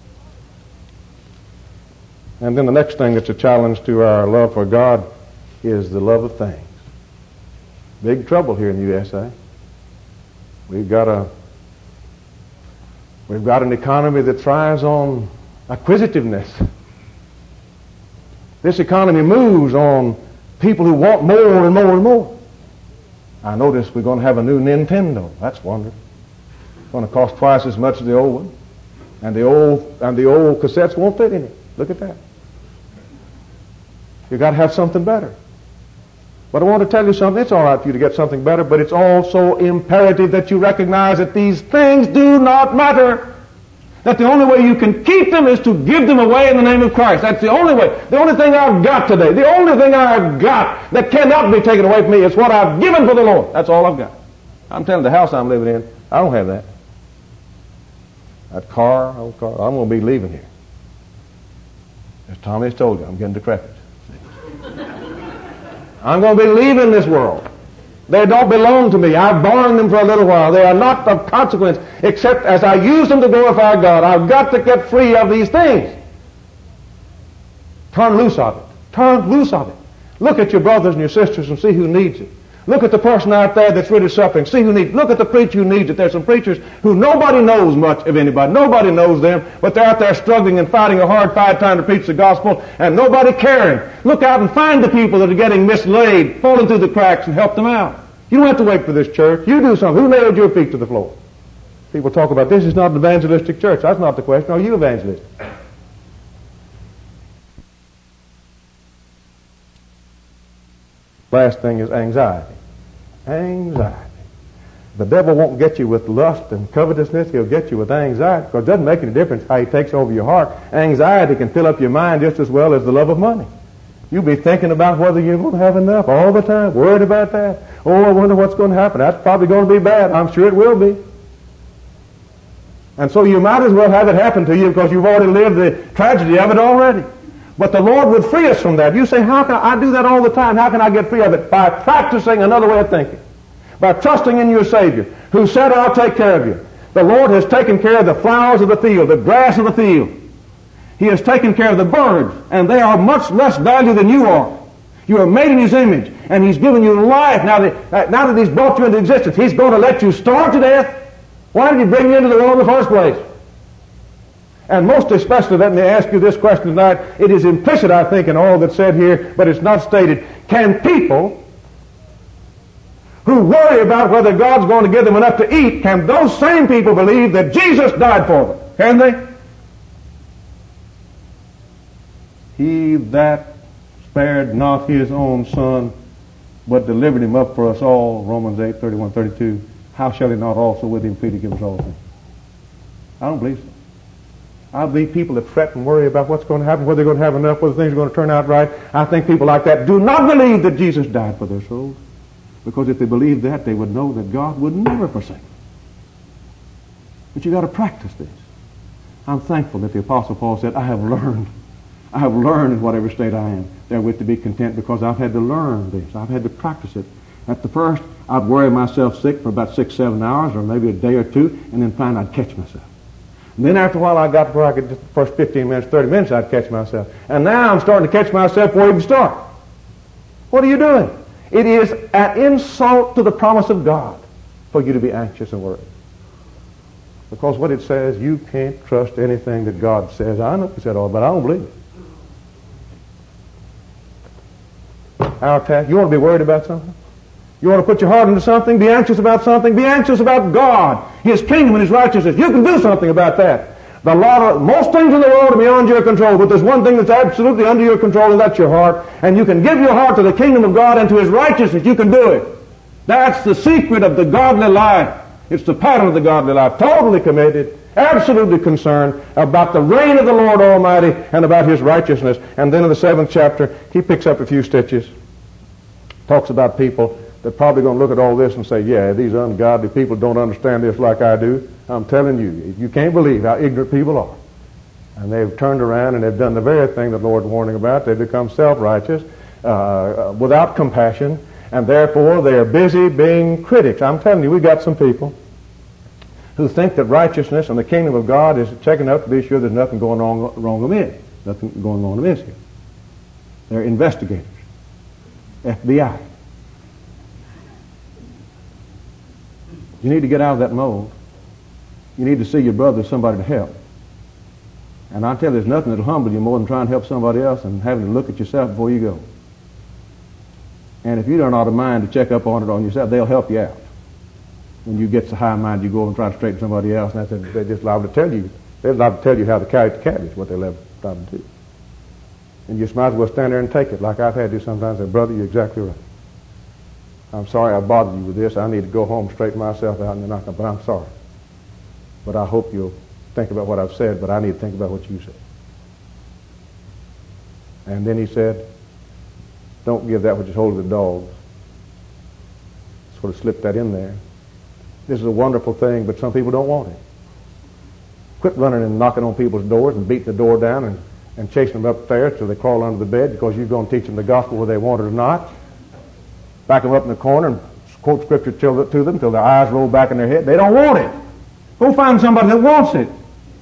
And then the next thing that's a challenge to our love for God is the love of things. Big trouble here in the USA. We've got an economy that thrives on acquisitiveness. This economy moves on people who want more and more and more. I notice we're going to have a new Nintendo. That's wonderful. It's going to cost twice as much as the old one, and the old cassettes won't fit in it. Look at that. You've got to have something better. But I want to tell you something. It's all right for you to get something better, but it's also imperative that you recognize that these things do not matter. That the only way you can keep them is to give them away in the name of Christ. That's the only way. The only thing I've got today, the only thing I've got that cannot be taken away from me is what I've given for the Lord. That's all I've got. I'm telling you, the house I'm living in, I don't have that. That car, old car, I'm going to be leaving here. As Tommy has told you, I'm getting decrepit. I'm going to be leaving this world. They don't belong to me. I've borrowed them for a little while. They are not of consequence, except as I use them to glorify God. I've got to get free of these things. Turn loose of it. Turn loose of it. Look at your brothers and your sisters and see who needs it. Look at the person out there that's really suffering. See who needs it. Look at the preacher who needs it. There's some preachers who nobody knows much of anybody. Nobody knows them, but they're out there struggling and fighting a hard fight trying to preach the gospel, and nobody caring. Look out and find the people that are getting mislaid, falling through the cracks, and help them out. You don't have to wait for this church. You do something. Who nailed your feet to the floor? People talk about this is not an evangelistic church. That's not the question. Are you evangelistic? Last thing is anxiety. Anxiety. The devil won't get you with lust and covetousness. He'll get you with anxiety, because it doesn't make any difference how he takes over your heart. Anxiety can fill up your mind just as well as the love of money. You'll be thinking about whether you're going to have enough all the time, worried about that. Oh, I wonder what's going to happen. That's probably going to be bad. I'm sure it will be. And so you might as well have it happen to you, because you've already lived the tragedy of it already. But the Lord would free us from that. You say, how can I do that all the time? How can I get free of it? By practicing another way of thinking. By trusting in your Savior, who said, I'll take care of you. The Lord has taken care of the flowers of the field, the grass of the field. He has taken care of the birds, and they are much less value than you are. You are made in His image, and He's given you life. Now that He's brought you into existence, He's going to let you starve to death? Why did He bring you into the world in the first place? And most especially, let me ask you this question tonight. It is implicit, I think, in all that's said here, but it's not stated. Can people who worry about whether God's going to give them enough to eat, can those same people believe that Jesus died for them? Can they? He that spared not His own Son, but delivered Him up for us all, Romans 8:31-32, how shall He not also with Him freely give us all things? I don't believe so. I believe people that fret and worry about what's going to happen, whether they're going to have enough, whether things are going to turn out right. I think people like that do not believe that Jesus died for their souls. Because if they believed that, they would know that God would never forsake them. But you've got to practice this. I'm thankful that the Apostle Paul said, I have learned in whatever state I am therewith to be content, because I've had to learn this. I've had to practice it. At the first, I'd worry myself sick for about 6-7 hours, or maybe a day or two, and then find I'd catch myself. And then after a while, I got to where I could, just the first 15 minutes, 30 minutes, I'd catch myself. And now I'm starting to catch myself before I even start. What are you doing? It is an insult to the promise of God for you to be anxious and worried. Because what it says, you can't trust anything that God says. I know He said all, but I don't believe it. Our task, you want to be worried about something? You want to put your heart into something? Be anxious about something? Be anxious about God, His kingdom and His righteousness. You can do something about that. Most things in the world are beyond your control, but there's one thing that's absolutely under your control, and that's your heart. And you can give your heart to the kingdom of God and to His righteousness. You can do it. That's the secret of the godly life. It's the pattern of the godly life. Totally committed, absolutely concerned about the reign of the Lord Almighty and about His righteousness. And then in the 7th chapter, he picks up a few stitches, talks about people that probably going to look at all this and say, yeah, these ungodly people don't understand this like I do. I'm telling you, you can't believe how ignorant people are. And they've turned around and they've done the very thing the Lord's warning about. They've become self-righteous, without compassion, and therefore they are busy being critics. I'm telling you, we've got some people who think that righteousness and the kingdom of God is checking out to be sure there's nothing going wrong amiss. Nothing going on amiss here. They're investigators. FBI. You need to get out of that mold. You need to see your brother as somebody to help. And I tell you, there's nothing that'll humble you more than trying to help somebody else and having to look at yourself before you go. And if you don't have a mind to check up on it on yourself, they'll help you out. When you get so high mind, you go over and try to straighten somebody else, and they're just liable to tell you. They're liable to tell you how to carry the cabbage, what they're liable to do. And you just might as well stand there and take it, like I've had to sometimes. Say, brother, you're exactly right. I'm sorry I bothered you with this. I need to go home, straighten myself out, and but I'm sorry. But I hope you'll think about what I've said, but I need to think about what you said. And then he said, don't give that which is holy to the dogs. Sort of slipped that in there. This is a wonderful thing, but some people don't want it. Quit running and knocking on people's doors and beating the door down and chasing them upstairs till they crawl under the bed because you're going to teach them the gospel whether they want it or not. Back them up in the corner and quote scripture to them till their eyes roll back in their head. They don't want it. Go find somebody that wants it.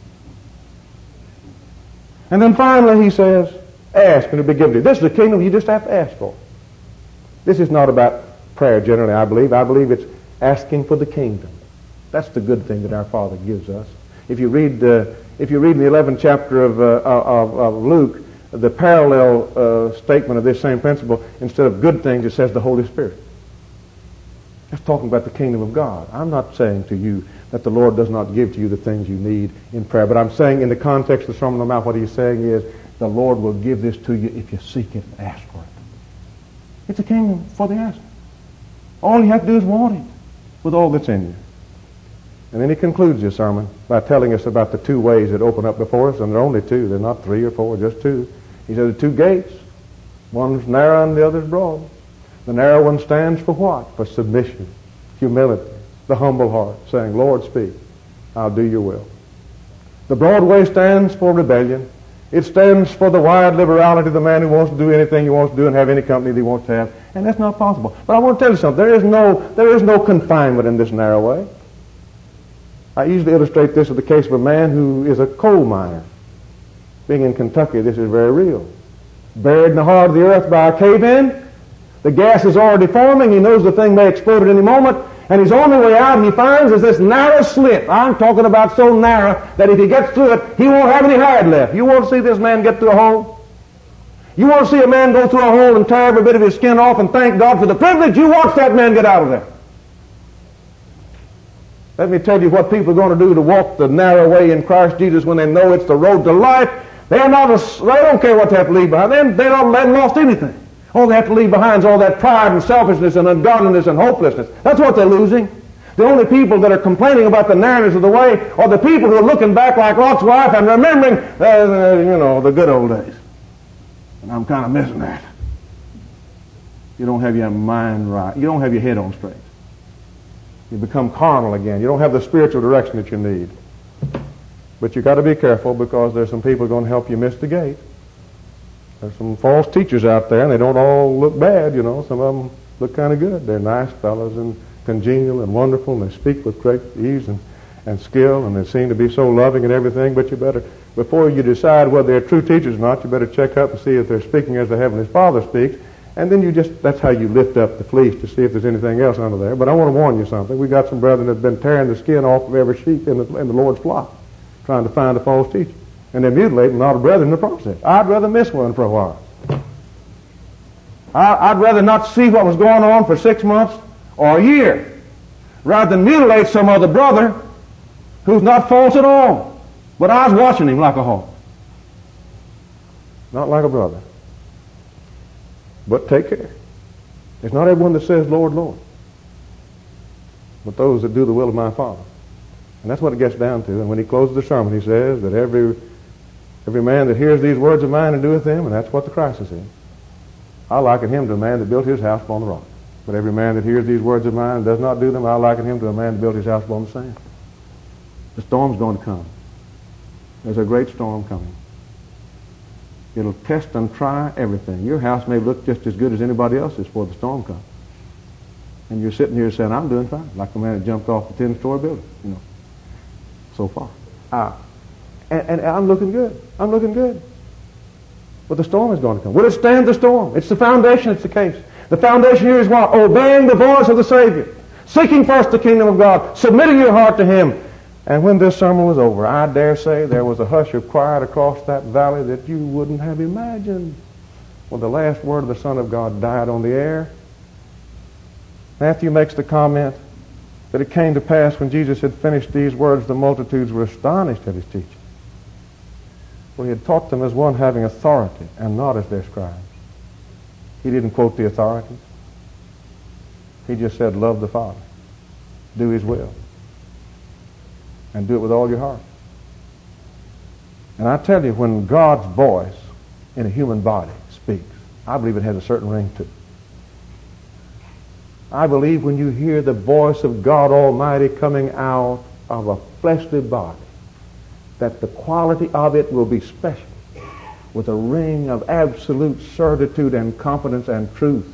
And then finally he says, ask and it'll be given to you. This is the kingdom you just have to ask for. This is not about prayer generally, I believe. I believe it's asking for the kingdom. That's the good thing that our Father gives us. If you read in the 11th chapter of Luke, the parallel statement of this same principle, instead of good things, it says the Holy Spirit. That's talking about the kingdom of God. I'm not saying to you that the Lord does not give to you the things you need in prayer, but I'm saying in the context of the Sermon on the Mount, what he's saying is the Lord will give this to you if you seek it and ask for it. It's a kingdom for the asking. All you have to do is want it with all that's in you. And then he concludes his sermon by telling us about the two ways that open up before us, and there are only two. They're not three or four, just two. He said the two gates. One's narrow and the other's broad. The narrow one stands for what? For submission, humility, the humble heart, saying, Lord, speak. I'll do your will. The broad way stands for rebellion. It stands for the wide liberality of the man who wants to do anything he wants to do and have any company that he wants to have. And that's not possible. But I want to tell you something. There is no confinement in this narrow way. I usually illustrate this with the case of a man who is a coal miner. Being in Kentucky, this is very real. Buried in the heart of the earth by a cave-in. The gas is already forming. He knows the thing may explode at any moment. And his only way out, he finds, is this narrow slit. I'm talking about so narrow that if he gets through it, he won't have any hide left. You want to see this man get through a hole? You want to see a man go through a hole and tear every bit of his skin off and thank God for the privilege? You watch that man get out of there. Let me tell you what people are going to do to walk the narrow way in Christ Jesus when they know it's the road to life. They don't care what they have to leave behind. They haven't lost anything. All they have to leave behind is all that pride and selfishness and ungodliness and hopelessness. That's what they're losing. The only people that are complaining about the narrowness of the way are the people who are looking back like Lot's wife and remembering, the good old days. And I'm kind of missing that. You don't have your mind right. You don't have your head on straight. You become carnal again. You don't have the spiritual direction that you need. But you've got to be careful because there's some people going to help you miss the gate. There's some false teachers out there, and they don't all look bad, Some of them look kind of good. They're nice fellows and congenial and wonderful, and they speak with great ease and skill, and they seem to be so loving and everything. But you better, before you decide whether they're true teachers or not, you better check up and see if they're speaking as the Heavenly Father speaks. And then that's how you lift up the fleece to see if there's anything else under there. But I want to warn you something. We've got some brethren that have been tearing the skin off of every sheep in the Lord's flock, trying to find a false teacher. And they're mutilating a lot of brethren in the process. I'd rather miss one for a while. I'd rather not see what was going on for 6 months or a year, rather than mutilate some other brother who's not false at all. But I was watching him like a hawk. Not like a brother. But take care. It's not everyone that says, Lord, Lord, but those that do the will of my Father. And that's what it gets down to. And when he closes the sermon, he says that every man that hears these words of mine and doeth them, and that's what the crisis is. I liken him to a man that built his house upon the rock. But every man that hears these words of mine and does not do them, I liken him to a man that built his house upon the sand. The storm's going to come. There's a great storm coming. It'll test and try everything. Your house may look just as good as anybody else's before the storm comes. And you're sitting here saying, I'm doing fine, like the man that jumped off the 10-story building, so far. And I'm looking good. I'm looking good. But the storm is going to come. Will it stand the storm? It's the foundation, it's the case. The foundation here is what? Obeying the voice of the Savior. Seeking first the kingdom of God. Submitting your heart to Him. And when this sermon was over, I dare say there was a hush of quiet across that valley that you wouldn't have imagined. When the last word of the Son of God died on the air, Matthew makes the comment that it came to pass when Jesus had finished these words, the multitudes were astonished at his teaching. For he had taught them as one having authority and not as their scribes. He didn't quote the authorities. He just said, love the Father. Do His will. And do it with all your heart. And I tell you, when God's voice in a human body speaks, I believe it has a certain ring to it. I believe when you hear the voice of God Almighty coming out of a fleshly body, that the quality of it will be special, with a ring of absolute certitude and confidence and truth.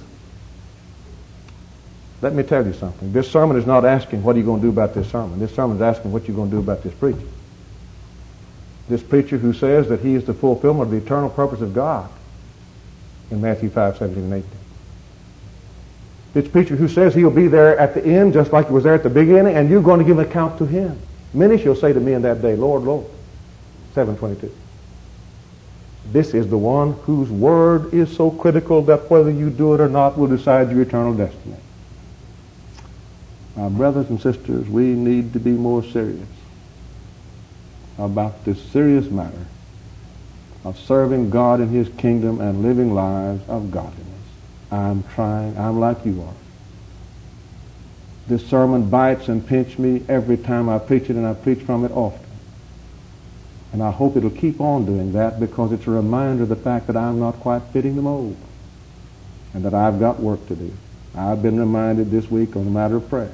Let me tell you something. This sermon is not asking, what are you going to do about this sermon? This sermon is asking, what are you going to do about this preacher? This preacher who says that he is the fulfillment of the eternal purpose of God in Matthew 5:17 and 18. This preacher who says he'll be there at the end just like he was there at the beginning, and you're going to give an account to him. Many shall say to me in that day, Lord, Lord. 7:22. This is the one whose word is so critical that whether you do it or not will decide your eternal destiny. Our brothers and sisters, we need to be more serious about this serious matter of serving God in His kingdom and living lives of godliness. I'm trying. I'm like you are. This sermon bites and pinches me every time I preach it, and I preach from it often. And I hope it'll keep on doing that, because it's a reminder of the fact that I'm not quite fitting the mold and that I've got work to do. I've been reminded this week on the matter of prayer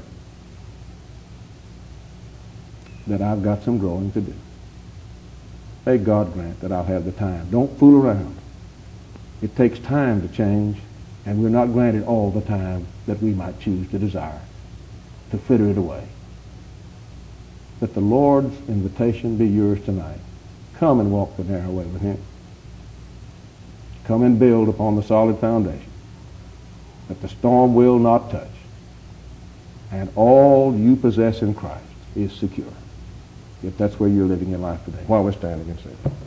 that I've got some growing to do. May God grant that I'll have the time. Don't fool around. It takes time to change, and we're not granted all the time that we might choose to desire to fritter it away. That the Lord's invitation be yours tonight. Come and walk the narrow way with Him. Come and build upon the solid foundation that the storm will not touch, and all you possess in Christ is secure, if that's where you're living your life today. While we're standing and singing.